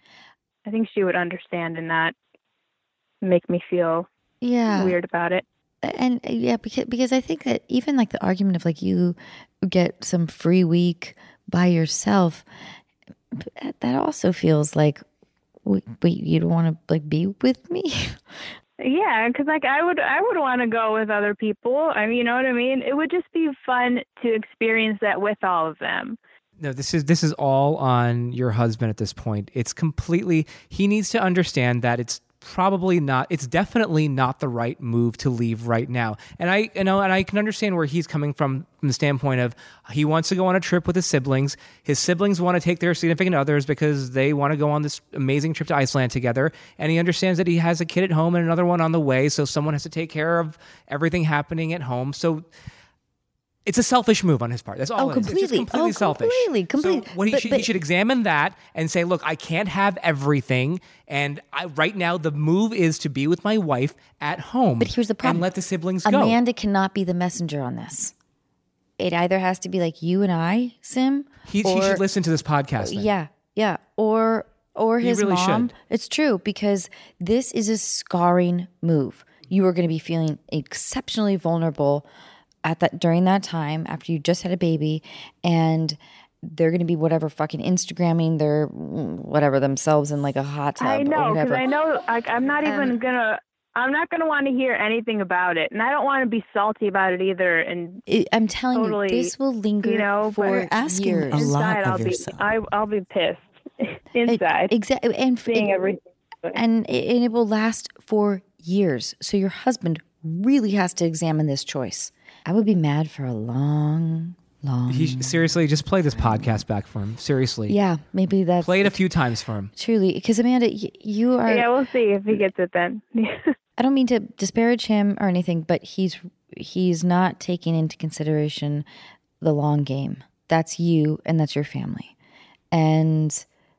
I think she would understand and not make me feel yeah. weird about it. And yeah, because, because I think that even like the argument of like you get some free week by yourself, that also feels like, wait, you don't want to like be with me? Yeah, because like I would, I would want to go with other people. I mean, you know what I mean? It would just be fun to experience that with all of them. No, this is this is all on your husband at this point. It's completely, he needs to understand that it's probably not, it's definitely not the right move to leave right now. And I, you know, and I can understand where he's coming from, from the standpoint of he wants to go on a trip with his siblings. His siblings want to take their significant others because they want to go on this amazing trip to Iceland together. And he understands that he has a kid at home and another one on the way. So someone has to take care of everything happening at home. So it's a selfish move on his part. That's all. Oh, it is. completely. It's just completely oh, selfish. Completely, completely. So what he, but, should, but, he should examine that and say, look, I can't have everything. And I, right now, the move is to be with my wife at home. But here's the problem. And let the siblings go. Amanda cannot be the messenger on this. It either has to be like you and I, Sim. He, or, he should listen to this podcast. Then. Yeah, yeah. Or or his really mom. should. It's true, because this is a scarring move. You are going to be feeling exceptionally vulnerable at that during that time after you just had a baby, and they're going to be whatever fucking Instagramming their whatever themselves in like a hot tub. I know, because I know like, I'm not even Um, gonna. I'm not gonna want to hear anything about it, and I don't want to be salty about it either. And It, I'm telling totally, you, this will linger you know, for but asking years. a lot inside, of I'll be, yourself. I, I'll be pissed inside, Exactly, and seeing it, everything. and it, and it will last for years. So your husband really has to examine this choice. I would be mad for a long, long. He, seriously, just play this podcast back for him. Seriously. Yeah, maybe that's Play it a few times for him. truly, because Amanda, y- you are. Yeah, we'll see if he gets it then. I don't mean to disparage him or anything, but he's he's not taking into consideration the long game. That's you and that's your family. And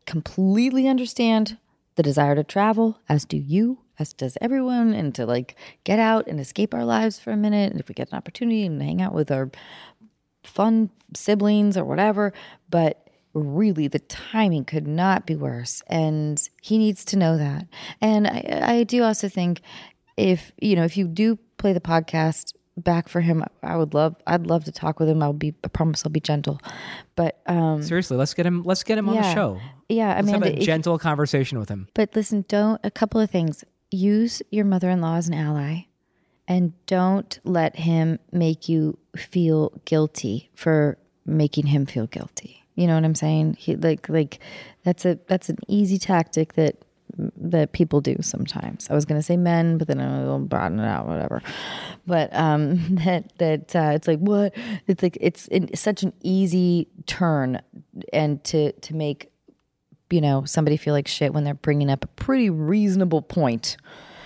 completely understand the desire to travel, as do you, as does everyone, and to like get out and escape our lives for a minute. And if we get an opportunity and hang out with our fun siblings or whatever, but really the timing could not be worse. And he needs to know that. And I, I do also think if, you know, if you do play the podcast back for him, I would love, I'd love to talk with him. I'll be, I promise I'll be gentle, but, um, Seriously, let's get him, let's get him on yeah. the show. Yeah. I Let's mean, have a gentle conversation with him. but listen, don't, a couple of things. Use your mother-in-law as an ally, and don't let him make you feel guilty for making him feel guilty. You know what I'm saying? He like, like that's a, that's an easy tactic that, that people do sometimes. I was going to say men, but then I'll broaden it out, whatever. But um, that that uh, it's like what it's like it's, it's such an easy turn, and to to make, you know, somebody feel like shit when they're bringing up a pretty reasonable point.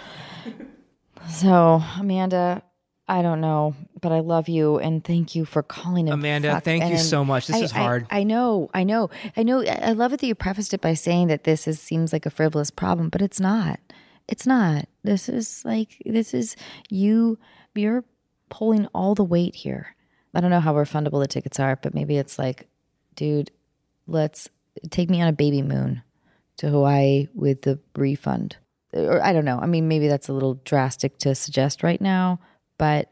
So Amanda, I don't know, but I love you and thank you for calling him. Amanda, fuck. thank you And so much. This I, is hard. I, I know, I know, I know. I love it that you prefaced it by saying that this is seems like a frivolous problem, but it's not. It's not. This is like this is you. You're pulling all the weight here. I don't know how refundable the tickets are, but maybe it's like, dude, let's take me on a baby moon to Hawaii with the refund. Or I don't know. I mean, maybe that's a little drastic to suggest right now, but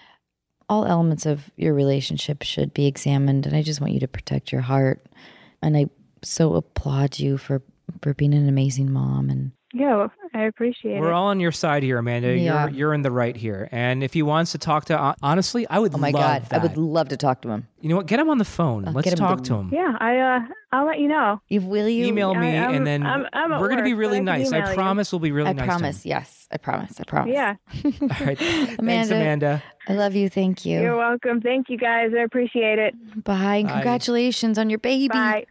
all elements of your relationship should be examined. And I just want you to protect your heart. And I so applaud you for, for being an amazing mom. And Yeah, well, I appreciate We're it. all on your side here, Amanda. Yeah. You're you're in the right here. And if he wants to talk to, honestly, I would oh my love God, that. I would love to talk to him. You know what? Get him on the phone. Uh, Let's get him talk the- to him. Yeah, I uh, I'll let you know. You will you Email me, I- I'm- and then I'm- I'm at we're going to be work, really but I can nice. I email you. promise we'll be really I nice. promise. To Yes, I promise. I promise. Yeah, him. All right. Thanks, Amanda. Amanda. I love you. Thank you. you're welcome. Thank you guys. I appreciate it. Bye. And Bye. congratulations on your baby. Bye.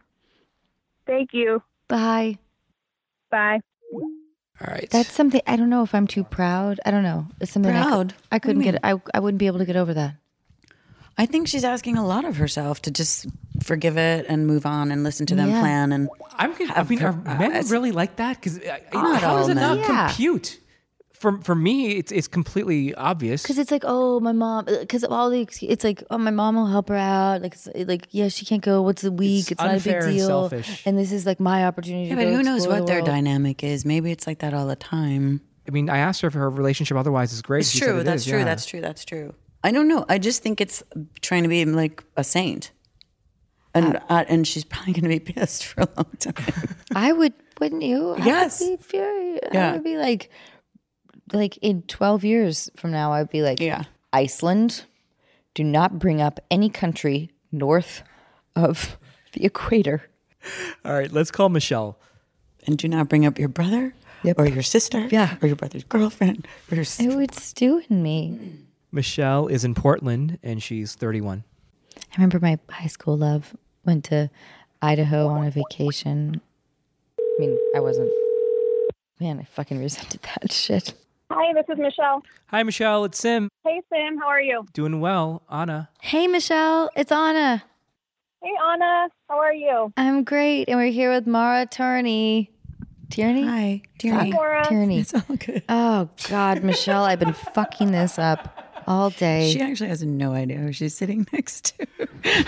Thank you. Bye. Bye. All right. That's something, I don't know if I'm too proud. I don't know. It's something I, Proud? could, I couldn't get, I, I wouldn't be able to get over that. I think she's asking a lot of herself to just forgive it and move on and listen to them Yeah. plan. And I'm. con- I have mean, her- are men uh, really like that? Because Not how does all it not men. Yeah. compute? For for me, it's it's completely obvious. Because it's like, oh, my mom, because of all the, ex- it's like, oh, my mom will help her out. Like, it's, like, yeah, she can't go. What's a week? It's It's, not a unfair big and deal. selfish. And this is like my opportunity yeah, to but go who knows explore what the their world. dynamic is? Maybe it's like that all the time. I mean, I asked her if her relationship otherwise is great. It's She said true. it That's is, true. yeah. That's true. That's true. I don't know. I just think it's trying to be like a saint. And uh, and she's probably going to be pissed for a long time. I would, wouldn't you? Yes. I would be furious. I Yeah. would be like, like in twelve years from now, I'd be like, Yeah. Iceland, do not bring up any country north of the equator. All right, let's call Michelle. And do not bring up your brother or your sister Yeah. or your brother's girlfriend. Or your s- It would stew in me. Michelle is in Portland, and she's thirty-one. I remember my high school love went to Idaho on a vacation. I mean, I wasn't. Man, I fucking resented that shit. Hi, this is Michelle. Hi, Michelle. It's Sim. Hey, Sam. How are you? Doing well. Anna. Hey, Michelle, it's Anna. Hey, Anna. How are you? I'm great, and we're here with Mara Tierney. Tierney? Hi, Fuck, Tierney. Maura. Tierney. It's all good. Oh God, Michelle, I've been fucking this up all day. She actually has no idea who she's sitting next to.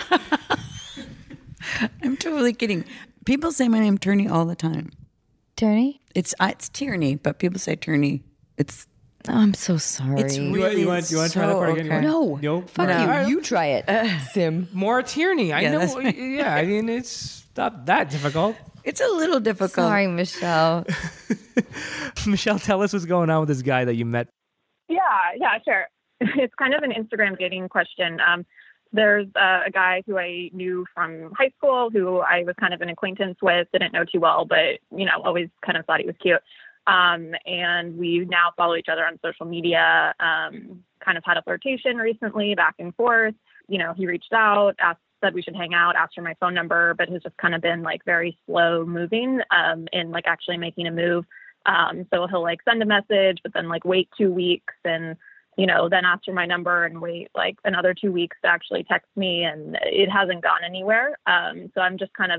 I'm totally kidding. People say my name Tierney all the time. Tierney? It's uh, it's Tierney, but people say Tierney. It's Oh, I'm so sorry. It's really you want- you want to try that so part again? You okay. want- no, Nope. fuck No. you. You try it, Sim. Maura Tierney. I Yeah, know. that's right. Yeah, I mean, it's not that difficult. It's a little difficult. Sorry, Michelle. Michelle, tell us what's going on with this guy that you met. Yeah, yeah, sure. It's kind of an Instagram dating question. Um, there's uh, a guy who I knew from high school who I was kind of an acquaintance with, didn't know too well, but, you know, always kind of thought he was cute. Um, and we now follow each other on social media, um, kind of had a flirtation recently, back and forth. You know, he reached out, asked, said we should hang out, asked for my phone number, but has just kind of been like very slow moving um, in like actually making a move. Um, so he'll like send a message, but then like wait two weeks and, you know, then ask for my number and wait like another two weeks to actually text me. And it hasn't gone anywhere. Um, so I'm just kind of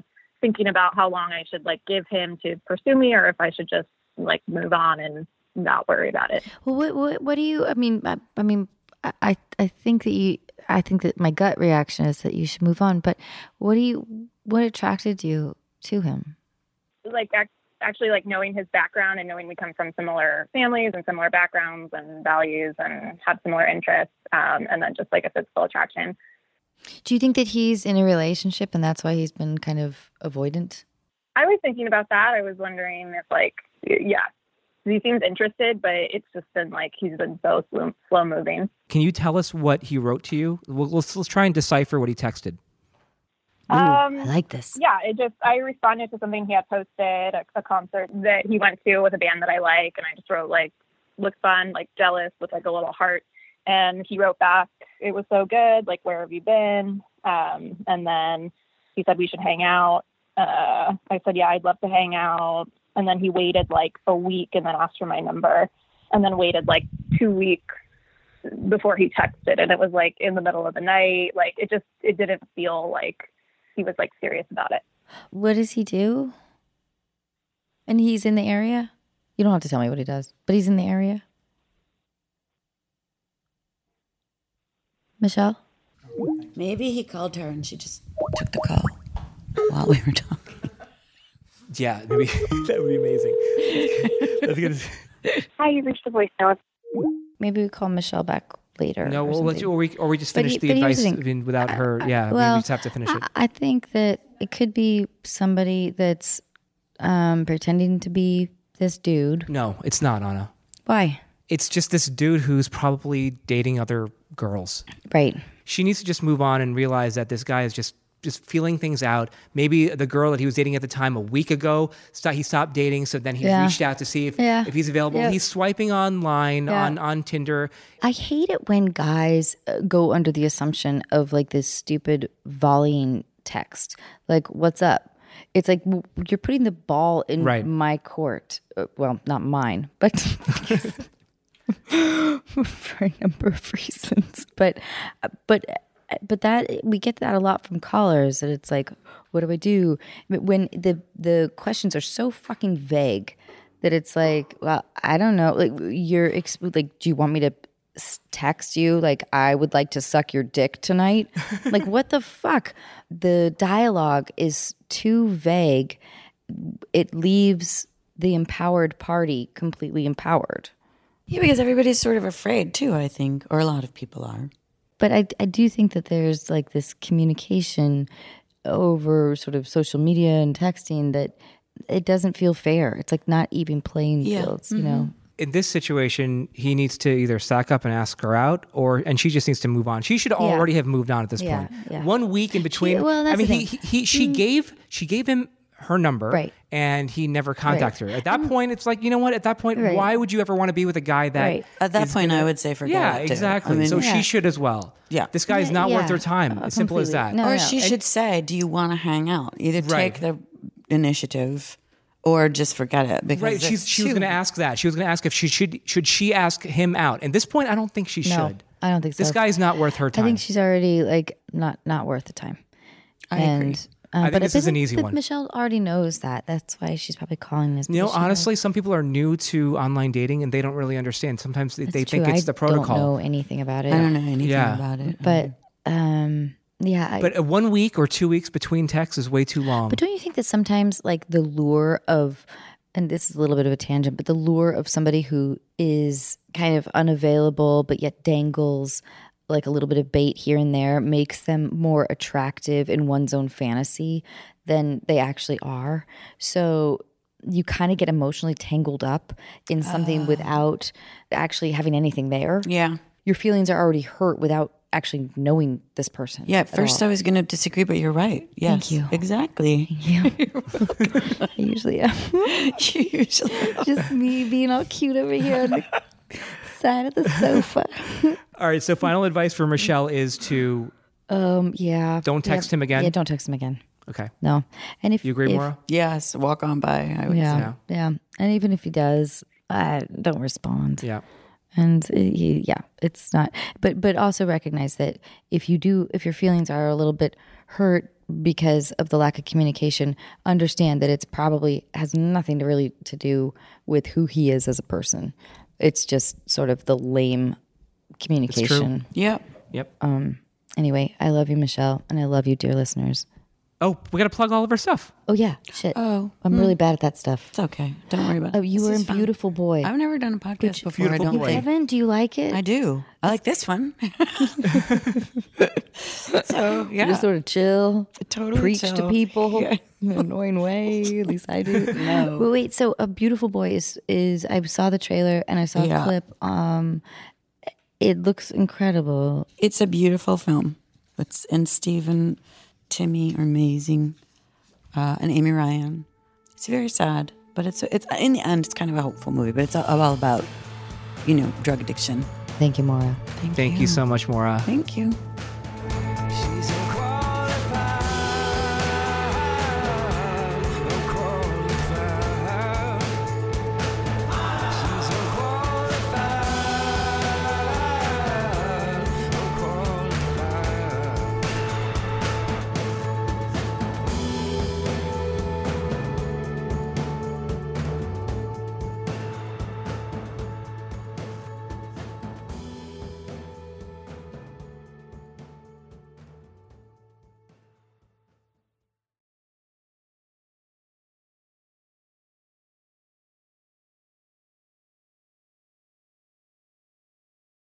thinking about how long I should like give him to pursue me, or if I should just like move on and not worry about it. Well, what what, what do you? I mean, I, I mean, I I think that you. I think that my gut reaction is that you should move on. But what do you? What attracted you to him? Like ac- actually, like knowing his background and knowing we come from similar families and similar backgrounds and values and have similar interests, um, and then just like a physical attraction. Do you think that he's in a relationship and that's why he's been kind of avoidant? I was thinking about that. I was wondering if, like, yeah, he seems interested, but it's just been like he's been so slow, slow moving. Can you tell us what he wrote to you? We'll, let's, let's try and decipher what he texted. Ooh, Um, I like this. Yeah, it just, I responded to something he had posted, a, a concert that he went to with a band that I like, and I just wrote, like, looks fun, like, jealous, with, like, a little heart. And he wrote back, it was so good, like, where have you been? Um, and then he said we should hang out. Uh, I said, yeah, I'd love to hang out. And then he waited, like, a week and then asked for my number, and then waited, like, two weeks before he texted. And it was, like, in the middle of the night. Like, it just, it didn't feel like he was like serious about it. What does he do? And he's in the area? You don't have to tell me what he does, but he's in the area. Michelle? Maybe he called her and she just took the call while we were talking. Yeah, maybe that would be amazing. That's good. Hi, you reached the voicemail. Maybe we call Michelle back later. No, or we'll let you, or we, or we just But finish he- the but here's advice the thing. I mean, without her. Yeah, Well, we just have to finish it. I I think that it could be somebody that's um, pretending to be this dude. No, it's not, Anna. Why? It's just this dude who's probably dating other girls. Right. She needs to just move on and realize that this guy is just just feeling things out. Maybe the girl that he was dating at the time a week ago, st- he stopped dating, so then he Yeah. reached out to see if, Yeah. if he's available. Yeah. He's swiping online Yeah. on, on Tinder. I hate it when guys uh, go under the assumption of like this stupid volleying text. Like, what's up? It's like w- you're putting the ball in Right. my court. Uh, well, not mine, but for a number of reasons. But, but, but that we get that a lot from callers. That it's like, what do I do when the the questions are so fucking vague that it's like, well, I don't know. Like you're ex- like, do you want me to s- text you like I would like to suck your dick tonight? Like what the fuck? The dialogue is too vague. It leaves the empowered party completely empowered. Yeah, because everybody's sort of afraid too, I think, or a lot of people are. But I, I do think that there's like this communication over sort of social media and texting that it doesn't feel fair. It's like not even playing Yeah. fields, you know? In this situation, he needs to either sack up and ask her out, or and she just needs to move on. She should already have moved on at this Yeah, point. yeah. One week in between. She- well, that's I mean, the he, thing. he, he she gave she gave him her number, Right. and he never contacted her. At that point, it's like, you know what? At that point, Right. why would you ever want to be with a guy that? Right. At that is point, gonna- I would say forget Yeah, it. too. exactly. I mean, so Yeah. she should as well. Yeah. This guy is Yeah, not worth yeah. her time. Uh, as simple as that. completely. No, or no. she should say, do you want to hang out? Either Right. take the initiative or just forget it. Because Right, she's, it's she was too- going to ask that. She was going to ask if she should should she ask him out. At this point, I don't think she No, should. I don't think so. This guy's not worth her I time. think she's already like not not worth the time. I and, agree. Um, I think but this I is an think easy that one. Michelle already knows that. That's why she's probably calling this. You know, because she knows. honestly, some people are new to online dating and they don't really understand. Sometimes they, That's they think true. it's I the protocol. don't know anything about it. I don't know anything Yeah. about it. But um, yeah. I, But uh, one week or two weeks between texts is way too long. But don't you think that sometimes, like, the lure of, and this is a little bit of a tangent, but the lure of somebody who is kind of unavailable but yet dangles like a little bit of bait here and there makes them more attractive in one's own fantasy than they actually are. So you kind of get emotionally tangled up in something without actually having anything there. yeah. Your feelings are already hurt without actually knowing this person. Yeah, at first I was going to disagree, but you're right. Yes, Thank you. Exactly. Yeah. I usually am. Usually. Just me being all cute over here on the side of the sofa. All right, so final advice for Michelle is to, Um, yeah. Don't text Yeah. him again? Yeah, don't text him again. okay. No. And if You agree, if, Maura? Yes, walk on by, I would Yeah, say. yeah. And even if he does, uh, don't respond. Yeah. And uh, he, yeah, it's not. But but also recognize that if you do, if your feelings are a little bit hurt because of the lack of communication, understand that it's probably has nothing to really to do with who he is as a person. It's just sort of the lame communication. Yep. Yep. Um. Anyway, I love you, Michelle, and I love you, dear listeners. Oh, we got to plug all of our stuff. Oh yeah, shit. Oh, I'm hmm. really bad at that stuff. It's okay. Don't worry about it. Oh, you This were is in fun. Beautiful Boy. I've never done a podcast before. I Beautiful don't Boy. think. Evan, do you like it? I do. I like this one. So yeah, Just sort of chill, Totally preach to chill. people Yeah. in an annoying way. At least I do. No. But wait, so A Beautiful Boy is is I saw the trailer and I saw Yeah. a clip. Um, it looks incredible. It's a beautiful film. It's and Steve and Timmy are amazing, uh, and Amy Ryan. It's very sad, but it's it's in the end it's kind of a hopeful movie. But it's all about, you know, drug addiction. Thank you, Maura. Thank, Thank you so much, Maura. Thank you.